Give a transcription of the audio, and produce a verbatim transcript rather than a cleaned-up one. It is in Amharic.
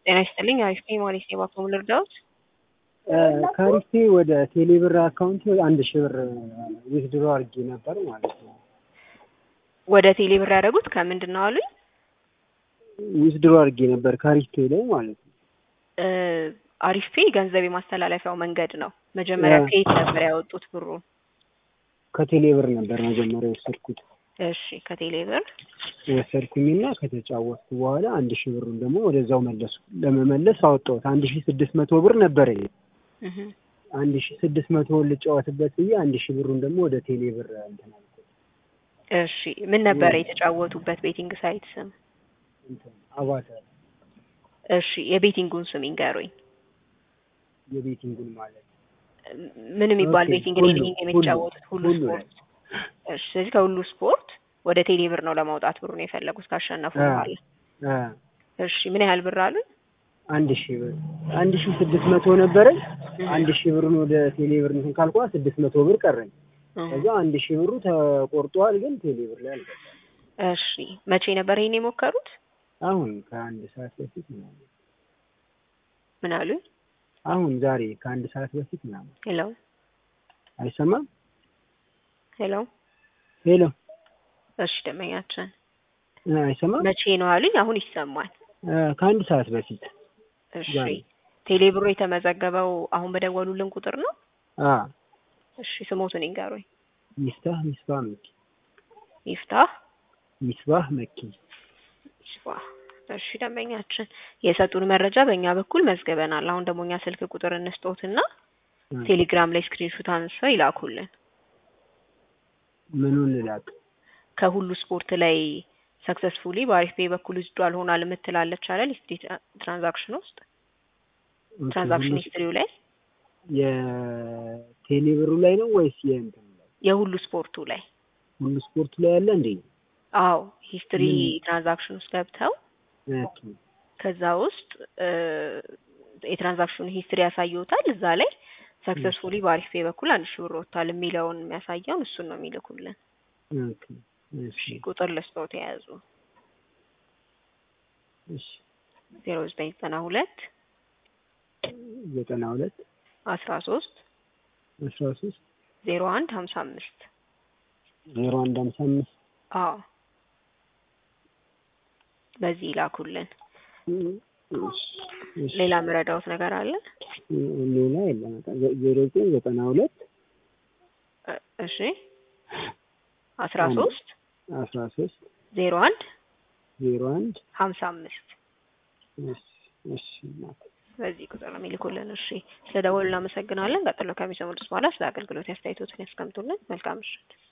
ጤና ይስጥልኝ አሪፍ ነኝ ማለት ነው። ባኮ ልርዳዎት? ከአሪፌ ወደ ቴሌብር አካውንት አንድ ሺህ ብር ዊዝድሮ አድርጌ ነበር ማለት ነው። ወደ ቴሌብር ያደረጉት ከምንድን ነው አሉኝ? ዊዝድሮ አድርጌ ነበር ከአሪፌ ላይ ማለት ነው። አሪፌ ገንዘብ የማስተላለፊያው መንገድ ነው። መጀመሪያ ከየት ነበር ያወጡት ብሩ? ከቴሌብር ነበር መጀመሪያ የወሰድኩት። እሺ ከቴሌብር ወሰድኩኝና ከተጫወትኩ በኋላ አንድ ሺህ ብሩን ደግሞ ወደዛው መለስኩ። ለመመለስ አወጣሁት። አንድ ሺህ ስድስት መቶ ብር ነበረኝ። እህ አንድ ሺህ ስድስት መቶ ልጫወትበት ብዬ አንድ ሺህ ብሩን ደግሞ ወደ ቴሌብር እንትን አልኩት። እሺ ምን ነበር የተጫወቱበት ቤቲንግ ሳይት ስም? እንትን አቫታር። እሺ የቤቲንጉን ስም ይንገሩኝ። የቤቲንጉን ማለት ምን የሚባል ቤቲንግ ሬዲንግ የሚጫወቱት? ሁሉ ስፖርት። እሺ ስለዚህ ከሁሉ ስፖርት ወደ ቴሌብር ነው ለማውጣት ብሩን የፈለጉት ካሸነፉ በኋላ። እሺ ምን ያህል ብር አሉኝ? አንድ ሺህ ብር አንድ ሺህ ስድስት መቶ ነበረኝ። አንድ ሺህ ብሩን ወደ ቴሌብር እንትን ካልኳ ስድስት መቶ ብር ቀረኝ። ከዛ አንድ ሺህ ብሩ ተቆርጧል፣ ግን ቴሌብር ላይ አልገባም። እሺ መቼ ነበር ይሄን የሞከሩት? አሁን ከአንድ ሰዓት በፊት ነው። ምን አሉኝ? አሁን ዛሬ ከአንድ ሰዓት በፊት ነው። ሄሎ አይሰማም? ሄሎ ሄሎ እሺ ደመኛችን አይሰማም? መቼ ነው አሉኝ? አሁን ይሰማል። ከአንድ ሰዓት በፊት። እሺ ቴሌብሩ የተመዘገበው አሁን በደወሉልን ቁጥር ነው? አ እሺ ስሞቱን ይንገሩኝ። ሚስታህ ሚስባህ መኪ። ይፍታህ ሚስባህ መኪ። ሚስባህ። እሺ ደንበኛችን የሰጡን መረጃ በእኛ በኩል መዝገበናል። አሁን ደግሞ እኛ ስልክ ቁጥር እንስጦትና ቴሌግራም ላይ ስክሪንሾት አንስተው ይላኩልን። ምኑን ልላክ? ከሁሉ ስፖርት ላይ ሰክሰስፉሊ በአሪፍ ፔይ በኩል ይዟል ሆናል የምትላለች አይደል? ሂስትሪ ትራንዛክሽን ውስጥ ትራንዛክሽን ሂስትሪው ላይ የቴሌብሩ ላይ ነው ወይስ የእንትን ላይ? የሁሉ ስፖርቱ ላይ። ሁሉ ስፖርቱ ላይ ያለ እንዴ? አዎ ሂስትሪ ትራንዛክሽን ውስጥ ገብተው ኦኬ። ከዛ ውስጥ የትራንዛክሽን ሂስትሪ ያሳየውታል። እዛ ላይ ሰክሰስፉሊ በአሪፍ ፔይ በኩል አንድ ሺህ ብር ወጥቷል የሚለውን የሚያሳየውን እሱን ነው የሚልኩልን። ኦኬ እሺ ቁጥር ልስጠው ተያዙ። እሺ ዜሮ ዘጠኝ ዘጠና ሁለት ዘጠና ሁለት አስራ ሶስት አስራ ሶስት ዜሮ አንድ ሀምሳ አምስት ዜሮ አንድ ሀምሳ አምስት አዎ በዚህ ይላኩልን። ሌላ መረዳውት ነገር አለ? ሌላ የለም። ዜሮ ዘጠኝ ዘጠና ሁለት እሺ አስራ ሶስት አስራ ሶስት ዜሮ አንድ ዜሮ አንድ ሀምሳ አምስት እሺ እሺ በዚህ ቁጥር ነው የሚልኩልን። እሺ ስለደወሉ እናመሰግናለን። ቀጥሎ ከሚሰሙት በኋላ ስለ አገልግሎት ያስተያየቶትን ያስቀምጡልን። መልካም ምሽት።